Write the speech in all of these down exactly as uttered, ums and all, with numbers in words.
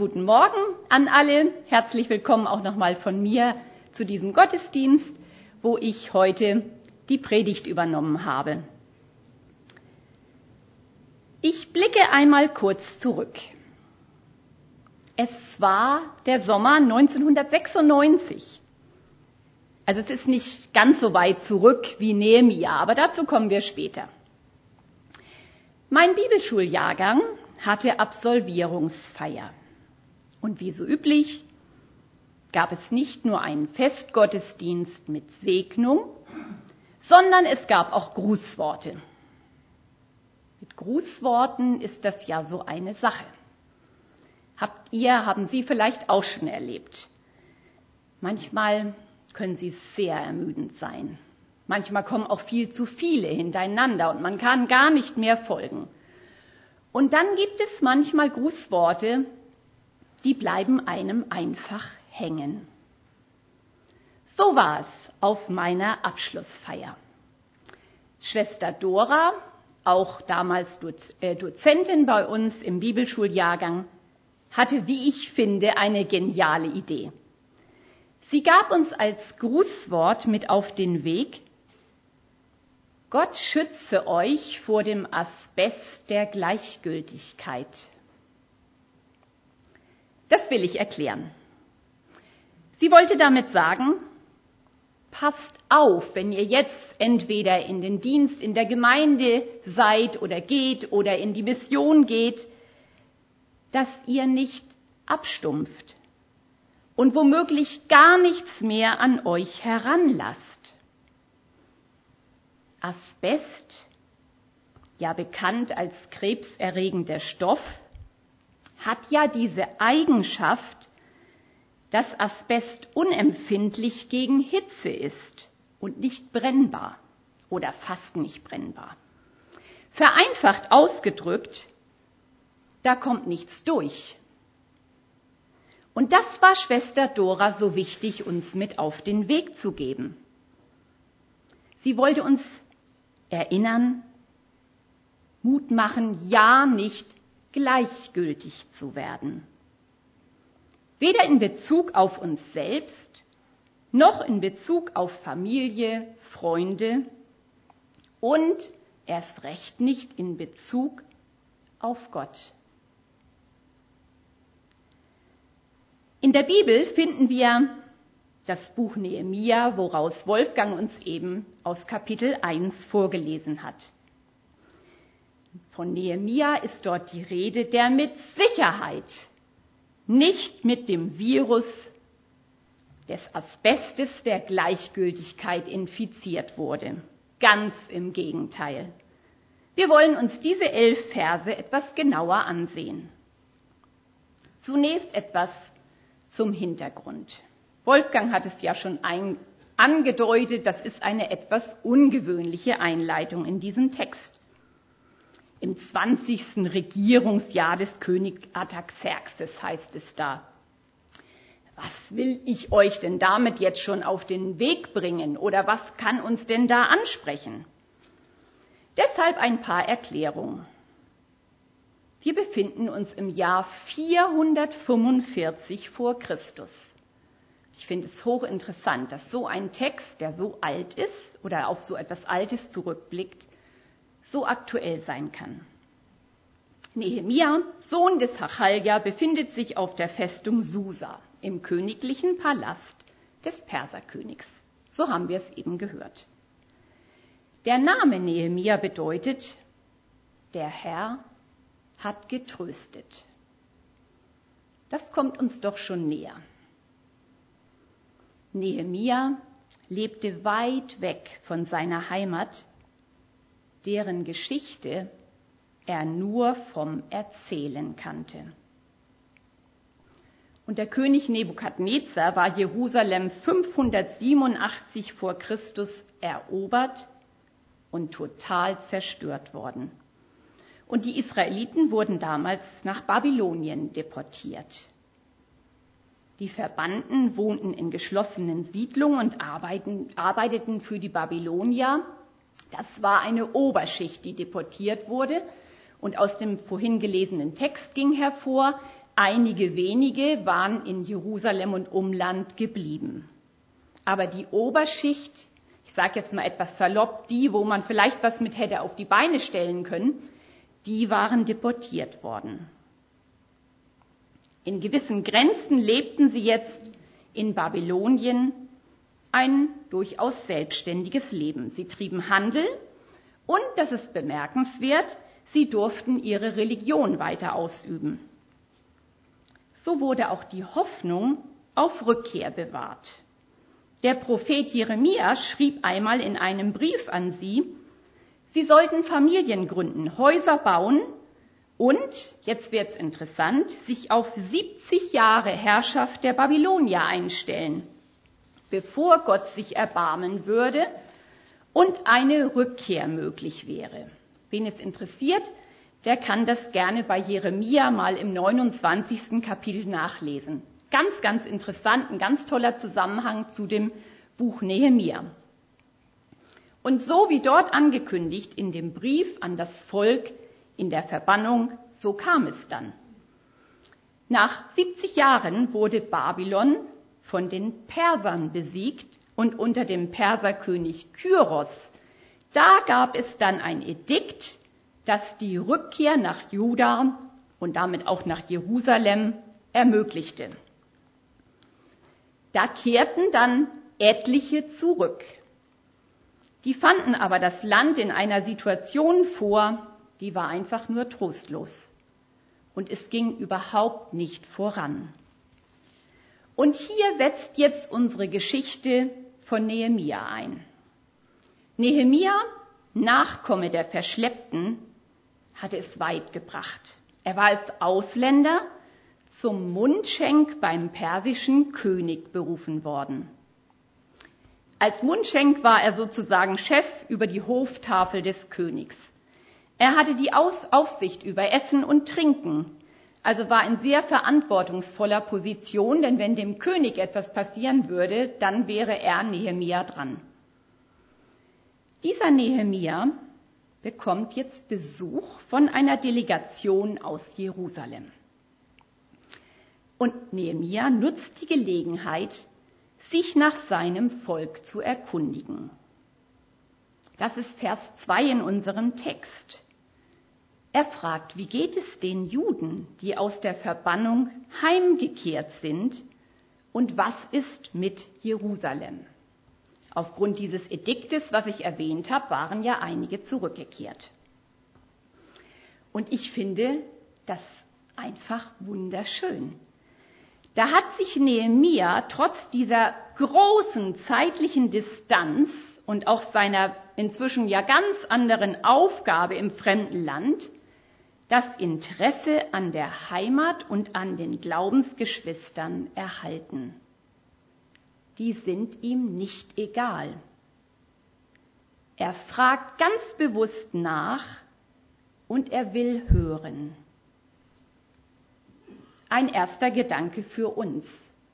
guten Morgen an alle. Herzlich willkommen auch nochmal von mir zu diesem Gottesdienst, wo ich heute die Predigt übernommen habe. Ich blicke einmal kurz zurück. Es war der Sommer neunzehnhundertsechsundneunzig. Also es ist nicht ganz so weit zurück wie Nehemia, aber dazu kommen wir später. Mein Bibelschuljahrgang hatte Absolvierungsfeier. Und wie so üblich gab es nicht nur einen Festgottesdienst mit Segnung, sondern es gab auch Grußworte. Mit Grußworten ist das ja so eine Sache. Habt ihr, haben Sie vielleicht auch schon erlebt. Manchmal können sie sehr ermüdend sein. Manchmal kommen auch viel zu viele hintereinander und man kann gar nicht mehr folgen. Und dann gibt es manchmal Grußworte, die bleiben einem einfach hängen. So war es auf meiner Abschlussfeier. Schwester Dora, auch damals Dozentin bei uns im Bibelschuljahrgang, hatte, wie ich finde, eine geniale Idee. Sie gab uns als Grußwort mit auf den Weg: Gott schütze euch vor dem Asbest der Gleichgültigkeit. Das will ich erklären. Sie wollte damit sagen, passt auf, wenn ihr jetzt entweder in den Dienst in der Gemeinde seid oder geht oder in die Mission geht, dass ihr nicht abstumpft und womöglich gar nichts mehr an euch heranlasst. Asbest, ja bekannt als krebserregender Stoff, hat ja diese Eigenschaft, dass Asbest unempfindlich gegen Hitze ist und nicht brennbar oder fast nicht brennbar. Vereinfacht ausgedrückt, da kommt nichts durch. Und das war Schwester Dora so wichtig, uns mit auf den Weg zu geben. Sie wollte uns erinnern, Mut machen, ja nicht gleichgültig zu werden. Weder in Bezug auf uns selbst, noch in Bezug auf Familie, Freunde und erst recht nicht in Bezug auf Gott. In der Bibel finden wir das Buch Nehemia, woraus Wolfgang uns eben aus Kapitel eins vorgelesen hat. Von Nehemia ist dort die Rede, der mit Sicherheit nicht mit dem Virus des Asbestes der Gleichgültigkeit infiziert wurde. Ganz im Gegenteil. Wir wollen uns diese elf Verse etwas genauer ansehen. Zunächst etwas zum Hintergrund. Wolfgang hat es ja schon ein, angedeutet, das ist eine etwas ungewöhnliche Einleitung in diesem Text. Im zwanzigsten Regierungsjahr des König Artaxerxes heißt es da. Was will ich euch denn damit jetzt schon auf den Weg bringen oder was kann uns denn da ansprechen? Deshalb ein paar Erklärungen. Wir befinden uns im Jahr vierhundertfünfundvierzig vor Christus. Ich finde es hochinteressant, dass so ein Text, der so alt ist oder auf so etwas Altes zurückblickt, so aktuell sein kann. Nehemia, Sohn des Hachalja, befindet sich auf der Festung Susa im königlichen Palast des Perserkönigs. So haben wir es eben gehört. Der Name Nehemia bedeutet, der Herr hat getröstet. Das kommt uns doch schon näher. Nehemia lebte weit weg von seiner Heimat, deren Geschichte er nur vom Erzählen kannte. Und der König Nebukadnezar war Jerusalem fünfhundertsiebenundachtzig vor Christus erobert und total zerstört worden. Und die Israeliten wurden damals nach Babylonien deportiert. Die Verbannten wohnten in geschlossenen Siedlungen und arbeiten, arbeiteten für die Babylonier. Das war eine Oberschicht, die deportiert wurde. Und aus dem vorhin gelesenen Text ging hervor, einige wenige waren in Jerusalem und Umland geblieben. Aber die Oberschicht, ich sage jetzt mal etwas salopp, die, wo man vielleicht was mit hätte auf die Beine stellen können, die waren deportiert worden. In gewissen Grenzen lebten sie jetzt in Babylonien ein durchaus selbstständiges Leben. Sie trieben Handel und, das ist bemerkenswert, sie durften ihre Religion weiter ausüben. So wurde auch die Hoffnung auf Rückkehr bewahrt. Der Prophet Jeremia schrieb einmal in einem Brief an sie, sie sollten Familien gründen, Häuser bauen und, jetzt wird's interessant, sich auf siebzig Jahre Herrschaft der Babylonier einstellen, bevor Gott sich erbarmen würde und eine Rückkehr möglich wäre. Wen es interessiert, der kann das gerne bei Jeremia mal im neunundzwanzigsten Kapitel nachlesen. Ganz, ganz interessant, ein ganz toller Zusammenhang zu dem Buch Nehemia. Und so wie dort angekündigt in dem Brief an das Volk in der Verbannung, so kam es dann. Nach siebzig Jahren wurde Babylon von den Persern besiegt und unter dem Perserkönig Kyros, da gab es dann ein Edikt, das die Rückkehr nach Juda und damit auch nach Jerusalem ermöglichte. Da kehrten dann etliche zurück. Die fanden aber das Land in einer Situation vor, die war einfach nur trostlos. Und es ging überhaupt nicht voran. Und hier setzt jetzt unsere Geschichte von Nehemia ein. Nehemia, Nachkomme der Verschleppten, hatte es weit gebracht. Er war als Ausländer zum Mundschenk beim persischen König berufen worden. Als Mundschenk war er sozusagen Chef über die Hoftafel des Königs. Er hatte die Aufsicht über Essen und Trinken, also war in sehr verantwortungsvoller Position, denn wenn dem König etwas passieren würde, dann wäre er Nehemia dran. Dieser Nehemia bekommt jetzt Besuch von einer Delegation aus Jerusalem. Und Nehemia nutzt die Gelegenheit, sich nach seinem Volk zu erkundigen. Das ist Vers zwei in unserem Text. Er fragt, wie geht es den Juden, die aus der Verbannung heimgekehrt sind, und was ist mit Jerusalem? Aufgrund dieses Ediktes, was ich erwähnt habe, waren ja einige zurückgekehrt. Und ich finde das einfach wunderschön. Da hat sich Nehemia trotz dieser großen zeitlichen Distanz und auch seiner inzwischen ja ganz anderen Aufgabe im fremden Land das Interesse an der Heimat und an den Glaubensgeschwistern erhalten. Die sind ihm nicht egal. Er fragt ganz bewusst nach und er will hören. Ein erster Gedanke für uns.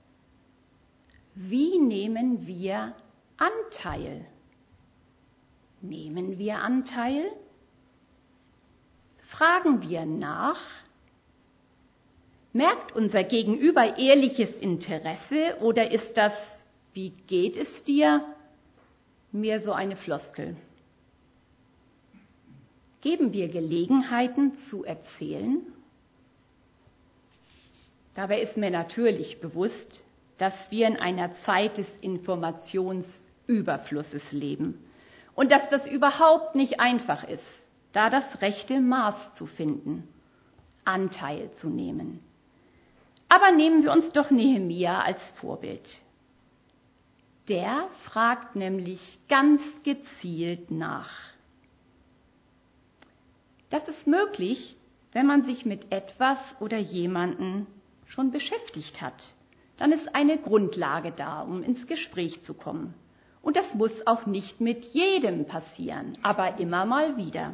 Wie nehmen wir Anteil? Nehmen wir Anteil? Fragen wir nach? Merkt unser Gegenüber ehrliches Interesse oder ist das, wie geht es dir, mehr so eine Floskel? Geben wir Gelegenheiten zu erzählen? Dabei ist mir natürlich bewusst, dass wir in einer Zeit des Informationsüberflusses leben und dass das überhaupt nicht einfach ist, da das rechte Maß zu finden, Anteil zu nehmen. Aber nehmen wir uns doch Nehemia als Vorbild. Der fragt nämlich ganz gezielt nach. Das ist möglich, wenn man sich mit etwas oder jemanden schon beschäftigt hat. Dann ist eine Grundlage da, um ins Gespräch zu kommen. Und das muss auch nicht mit jedem passieren, aber immer mal wieder.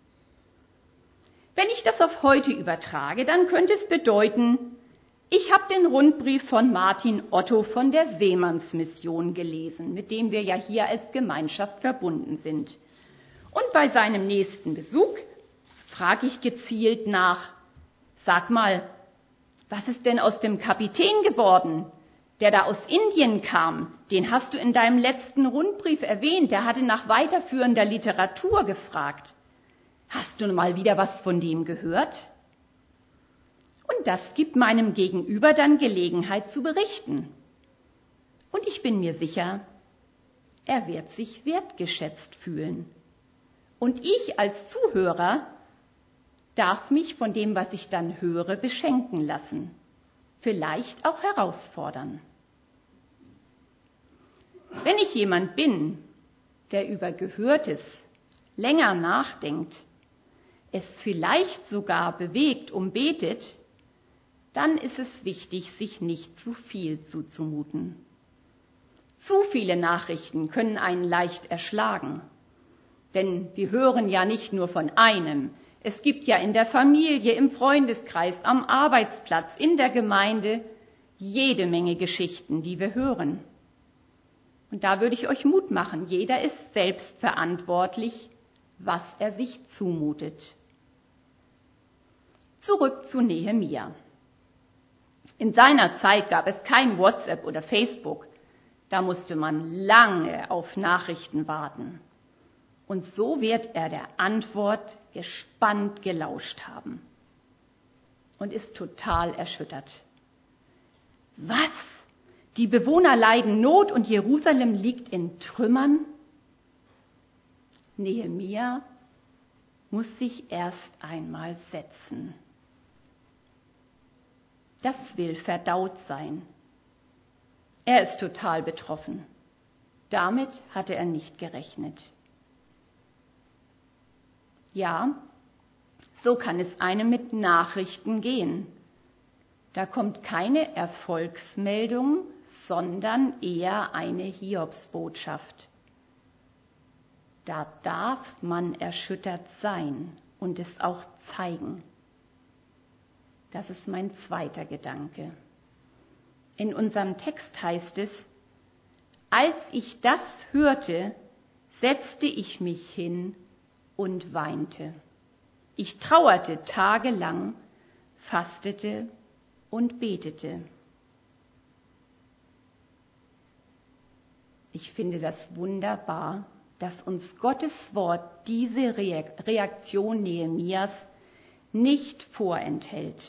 Wenn ich das auf heute übertrage, dann könnte es bedeuten, ich habe den Rundbrief von Martin Otto von der Seemannsmission gelesen, mit dem wir ja hier als Gemeinschaft verbunden sind. Und bei seinem nächsten Besuch frage ich gezielt nach, sag mal, Was ist denn aus dem Kapitän geworden, der da aus Indien kam? Den hast du in deinem letzten Rundbrief erwähnt. Der hatte nach weiterführender Literatur gefragt. Hast du mal wieder was von dem gehört? Und das gibt meinem Gegenüber dann Gelegenheit zu berichten. Und ich bin mir sicher, er wird sich wertgeschätzt fühlen. Und ich als Zuhörer darf mich von dem, was ich dann höre, beschenken lassen. Vielleicht auch herausfordern. Wenn ich jemand bin, der über Gehörtes länger nachdenkt, es vielleicht sogar bewegt, umbetet, dann ist es wichtig, sich nicht zu viel zuzumuten. Zu viele Nachrichten können einen leicht erschlagen. Denn wir hören ja nicht nur von einem. Es gibt ja in der Familie, im Freundeskreis, am Arbeitsplatz, in der Gemeinde jede Menge Geschichten, die wir hören. Und da würde ich euch Mut machen. Jeder ist selbst verantwortlich, was er sich zumutet. Zurück zu Nehemia. In seiner Zeit gab es kein WhatsApp oder Facebook. Da musste man lange auf Nachrichten warten. Und so wird er der Antwort gespannt gelauscht haben und ist total erschüttert. Was? Die Bewohner leiden Not und Jerusalem liegt in Trümmern? Nehemia muss sich erst einmal setzen. Das will verdaut sein. Er ist total betroffen. Damit hatte er nicht gerechnet. Ja, so kann es einem mit Nachrichten gehen. Da kommt keine Erfolgsmeldung, sondern eher eine Hiobsbotschaft. Da darf man erschüttert sein und es auch zeigen. Das ist mein zweiter Gedanke. In unserem Text heißt es, als ich das hörte, setzte ich mich hin und weinte. Ich trauerte tagelang, fastete und betete. Ich finde das wunderbar, dass uns Gottes Wort diese Reaktion Nehemias nicht vorenthält.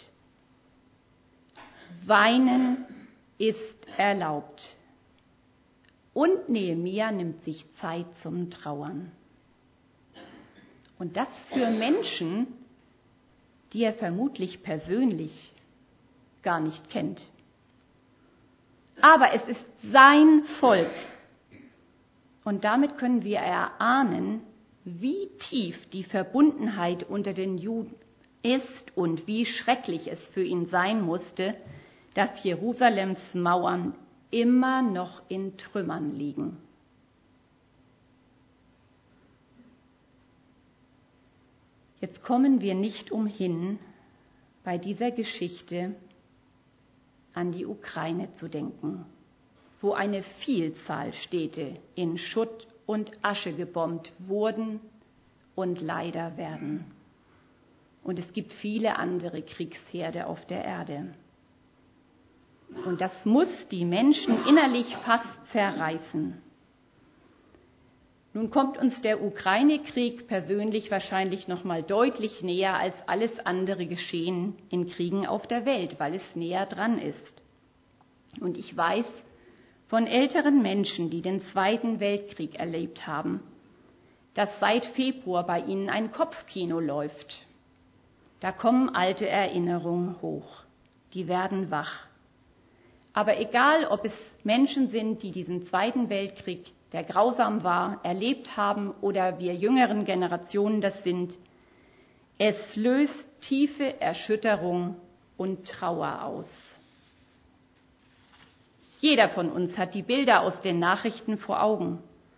Weinen ist erlaubt. Und Nehemia nimmt sich Zeit zum Trauern. Und das für Menschen, die er vermutlich persönlich gar nicht kennt. Aber es ist sein Volk. Und damit können wir erahnen, wie tief die Verbundenheit unter den Juden ist und wie schrecklich es für ihn sein musste, dass Jerusalems Mauern immer noch in Trümmern liegen. Jetzt kommen wir nicht umhin, bei dieser Geschichte an die Ukraine zu denken, wo eine Vielzahl Städte in Schutt und Asche gebombt wurden und leider werden. Und es gibt viele andere Kriegsherde auf der Erde. Und das muss die Menschen innerlich fast zerreißen. Nun kommt uns der Ukraine-Krieg persönlich wahrscheinlich noch mal deutlich näher als alles andere Geschehen in Kriegen auf der Welt, weil es näher dran ist. Und ich weiß von älteren Menschen, die den Zweiten Weltkrieg erlebt haben, dass seit Februar bei ihnen ein Kopfkino läuft. Da kommen alte Erinnerungen hoch, die werden wach. Aber egal, ob es Menschen sind, die diesen Zweiten Weltkrieg, der grausam war, erlebt haben oder wir jüngeren Generationen das sind, es löst tiefe Erschütterung und Trauer aus. Jeder von uns hat die Bilder aus den Nachrichten vor Augen.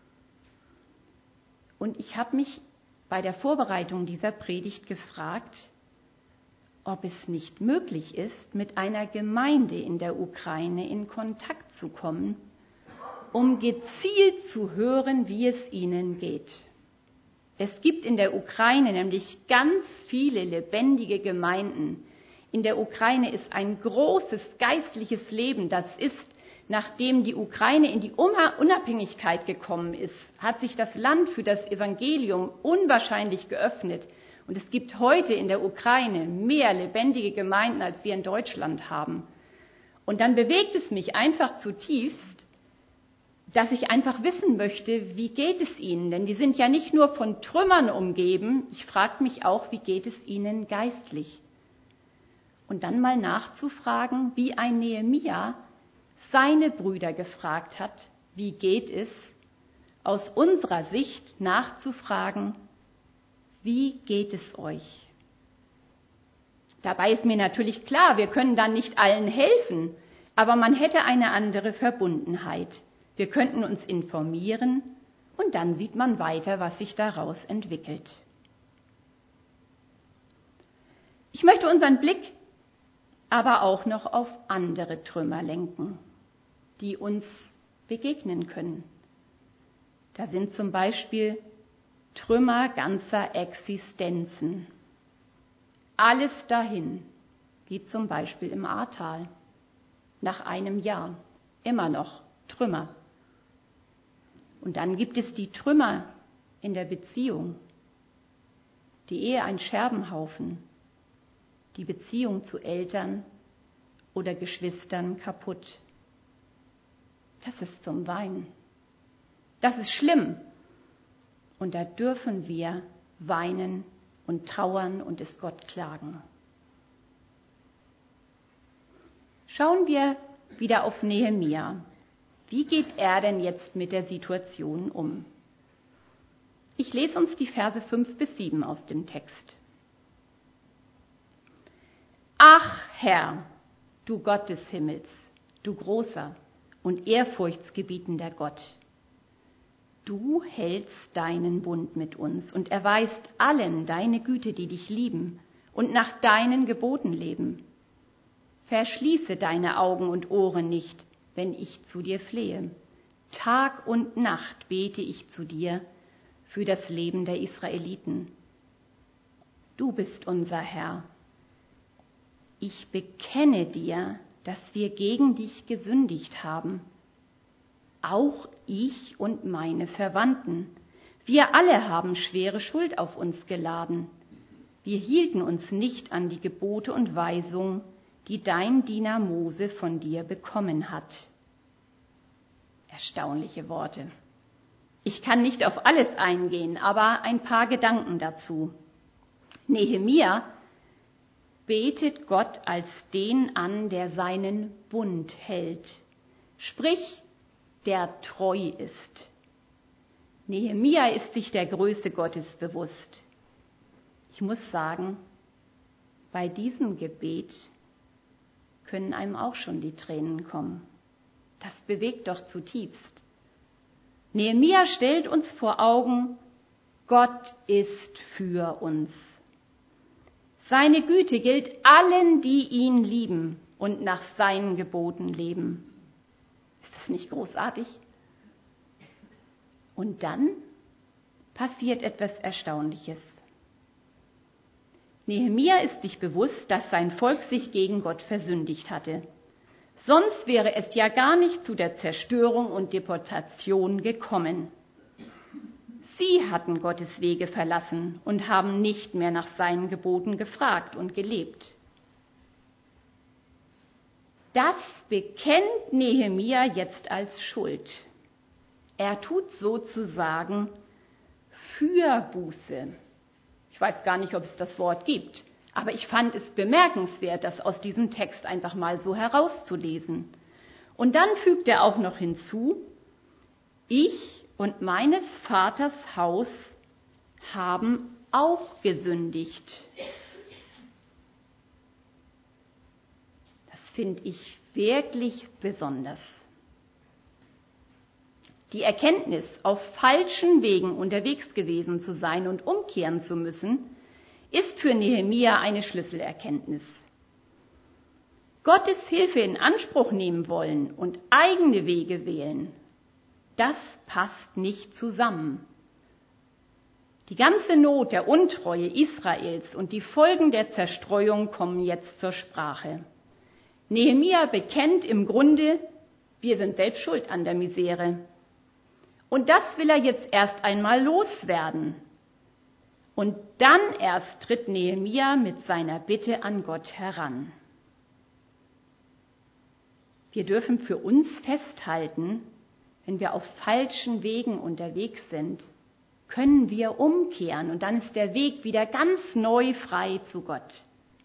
Und ich habe mich bei der Vorbereitung dieser Predigt gefragt, ob es nicht möglich ist, mit einer Gemeinde in der Ukraine in Kontakt zu kommen, um gezielt zu hören, wie es ihnen geht. Es gibt in der Ukraine nämlich ganz viele lebendige Gemeinden, in der Ukraine ist ein großes geistliches Leben. Das ist, nachdem die Ukraine in die Unabhängigkeit gekommen ist, hat sich das Land für das Evangelium unwahrscheinlich geöffnet. Und es gibt heute in der Ukraine mehr lebendige Gemeinden, als wir in Deutschland haben. Und dann bewegt es mich einfach zutiefst, dass ich einfach wissen möchte, wie geht es ihnen? Denn die sind ja nicht nur von Trümmern umgeben, ich frage mich auch, wie geht es ihnen geistlich? Und dann mal nachzufragen, wie ein Nehemia seine Brüder gefragt hat, wie geht es? Aus unserer Sicht nachzufragen, wie geht es euch? Dabei ist mir natürlich klar, wir können dann nicht allen helfen, aber man hätte eine andere Verbundenheit. Wir könnten uns informieren und dann sieht man weiter, was sich daraus entwickelt. Ich möchte unseren Blick aber auch noch auf andere Trümmer lenken, die uns begegnen können. Da sind zum Beispiel Trümmer ganzer Existenzen. Alles dahin, wie zum Beispiel im Ahrtal. Nach einem Jahr immer noch Trümmer. Und dann gibt es die Trümmer in der Beziehung. Die Ehe ein Scherbenhaufen. Die Beziehung zu Eltern oder Geschwistern kaputt. Das ist zum Weinen. Das ist schlimm. Und da dürfen wir weinen und trauern und es Gott klagen. Schauen wir wieder auf Nehemia. Wie geht er denn jetzt mit der Situation um? Ich lese uns die Verse fünf bis sieben aus dem Text. Ach Herr, du Gott des Himmels, du großer und ehrfurchtsgebietender Gott, du hältst deinen Bund mit uns und erweist allen deine Güte, die dich lieben und nach deinen Geboten leben. Verschließe deine Augen und Ohren nicht, wenn ich zu dir flehe. Tag und Nacht bete ich zu dir für das Leben der Israeliten. Du bist unser Herr. Ich bekenne dir, dass wir gegen dich gesündigt haben. Auch ich und meine Verwandten. Wir alle haben schwere Schuld auf uns geladen. Wir hielten uns nicht an die Gebote und Weisungen, die dein Diener Mose von dir bekommen hat. Erstaunliche Worte. Ich kann nicht auf alles eingehen, aber ein paar Gedanken dazu. Nehemia betet Gott als den an, der seinen Bund hält, sprich, der treu ist. Nehemia ist sich der Größe Gottes bewusst. Ich muss sagen, bei diesem Gebet können einem auch schon die Tränen kommen. Das bewegt doch zutiefst. Nehemia stellt uns vor Augen, Gott ist für uns. Seine Güte gilt allen, die ihn lieben und nach seinen Geboten leben. Ist das nicht großartig? Und dann passiert etwas Erstaunliches. Nehemia ist sich bewusst, dass sein Volk sich gegen Gott versündigt hatte. Sonst wäre es ja gar nicht zu der Zerstörung und Deportation gekommen. Sie hatten Gottes Wege verlassen und haben nicht mehr nach seinen Geboten gefragt und gelebt. Das bekennt Nehemia jetzt als Schuld. Er tut sozusagen Fürbuße. Ich weiß gar nicht, ob es das Wort gibt, aber ich fand es bemerkenswert, das aus diesem Text einfach mal so herauszulesen. Und dann fügt er auch noch hinzu, ich und meines Vaters Haus haben auch gesündigt. Das finde ich wirklich besonders. Die Erkenntnis, auf falschen Wegen unterwegs gewesen zu sein und umkehren zu müssen, ist für Nehemia eine Schlüsselerkenntnis. Gottes Hilfe in Anspruch nehmen wollen und eigene Wege wählen, das passt nicht zusammen. Die ganze Not der Untreue Israels und die Folgen der Zerstreuung kommen jetzt zur Sprache. Nehemia bekennt im Grunde, wir sind selbst schuld an der Misere. Und das will er jetzt erst einmal loswerden. Und dann erst tritt Nehemia mit seiner Bitte an Gott heran. Wir dürfen für uns festhalten, wenn wir auf falschen Wegen unterwegs sind, können wir umkehren und dann ist der Weg wieder ganz neu frei zu Gott.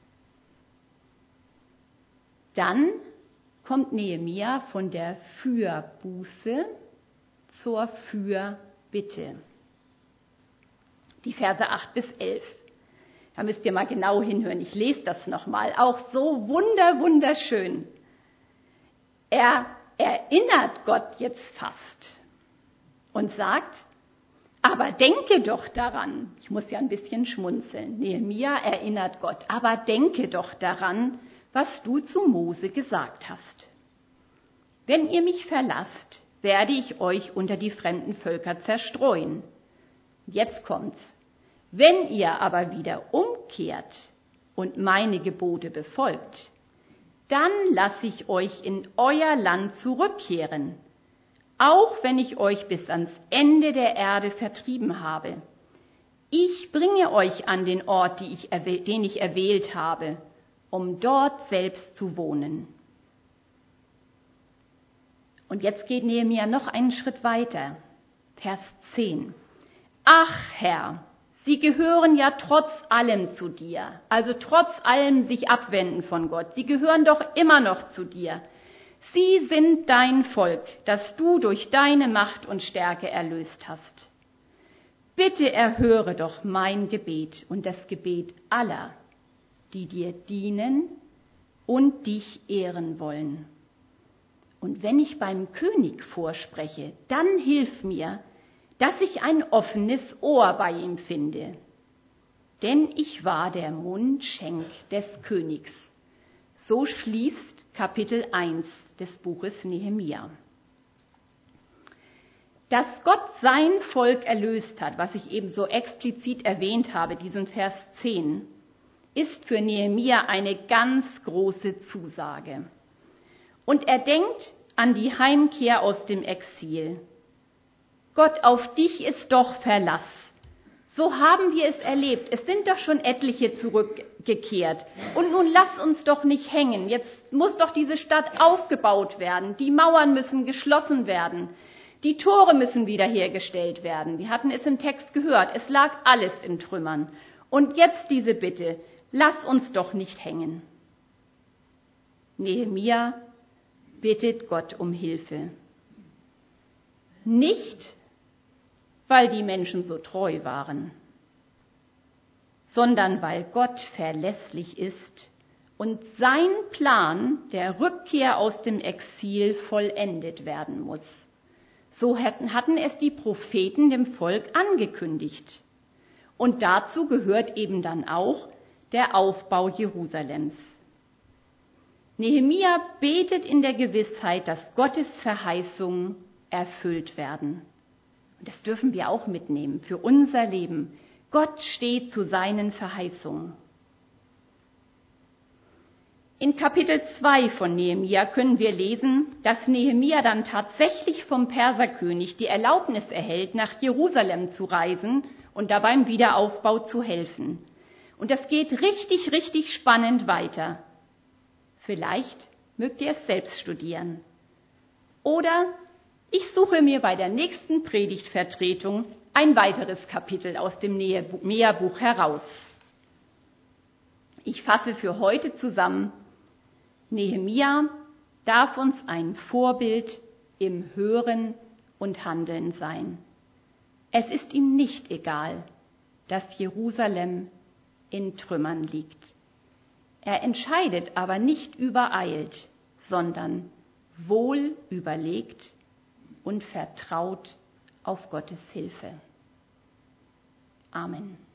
Dann kommt Nehemia von der Fürbuße zur Fürbitte. Die Verse acht bis elf. Da müsst ihr mal genau hinhören. Ich lese das nochmal. Auch so wunder, wunderschön. Er erinnert Gott jetzt fast und sagt, aber denke doch daran, ich muss ja ein bisschen schmunzeln, Nehemia erinnert Gott, aber denke doch daran, was du zu Mose gesagt hast. Wenn ihr mich verlasst, werde ich euch unter die fremden Völker zerstreuen. Jetzt kommt's. Wenn ihr aber wieder umkehrt und meine Gebote befolgt, dann lasse ich euch in euer Land zurückkehren, auch wenn ich euch bis ans Ende der Erde vertrieben habe. Ich bringe euch an den Ort, den ich, den ich erwählt habe, um dort selbst zu wohnen. Und jetzt geht Nehemia noch einen Schritt weiter. Vers zehn. Ach Herr, sie gehören ja trotz allem zu dir, also trotz allem sich abwenden von Gott. Sie gehören doch immer noch zu dir. Sie sind dein Volk, das du durch deine Macht und Stärke erlöst hast. Bitte erhöre doch mein Gebet und das Gebet aller, die dir dienen und dich ehren wollen. Und wenn ich beim König vorspreche, dann hilf mir, dass ich ein offenes Ohr bei ihm finde. Denn ich war der Mundschenk des Königs. So schließt Kapitel eins des Buches Nehemia. Dass Gott sein Volk erlöst hat, was ich eben so explizit erwähnt habe, diesen Vers zehn, ist für Nehemia eine ganz große Zusage. Und er denkt an die Heimkehr aus dem Exil. Gott, auf dich ist doch Verlass. So haben wir es erlebt. Es sind doch schon etliche zurückgekehrt. Und nun lass uns doch nicht hängen. Jetzt muss doch diese Stadt aufgebaut werden. Die Mauern müssen geschlossen werden. Die Tore müssen wiederhergestellt werden. Wir hatten es im Text gehört. Es lag alles in Trümmern. Und jetzt diese Bitte. Lass uns doch nicht hängen. Nehemia bittet Gott um Hilfe. Nicht, weil die Menschen so treu waren, sondern weil Gott verlässlich ist und sein Plan der Rückkehr aus dem Exil vollendet werden muss. So hatten es die Propheten dem Volk angekündigt. Und dazu gehört eben dann auch der Aufbau Jerusalems. Nehemia betet in der Gewissheit, dass Gottes Verheißungen erfüllt werden. Und das dürfen wir auch mitnehmen für unser Leben. Gott steht zu seinen Verheißungen. In Kapitel zwei von Nehemia können wir lesen, dass Nehemia dann tatsächlich vom Perserkönig die Erlaubnis erhält, nach Jerusalem zu reisen und da beim Wiederaufbau zu helfen. Und das geht richtig, richtig spannend weiter. Vielleicht mögt ihr es selbst studieren. Oder ich suche mir bei der nächsten Predigtvertretung ein weiteres Kapitel aus dem Nehemia-Buch heraus. Ich fasse für heute zusammen. Nehemia darf uns ein Vorbild im Hören und Handeln sein. Es ist ihm nicht egal, dass Jerusalem in Trümmern liegt. Er entscheidet aber nicht übereilt, sondern wohl überlegt und vertraut auf Gottes Hilfe. Amen.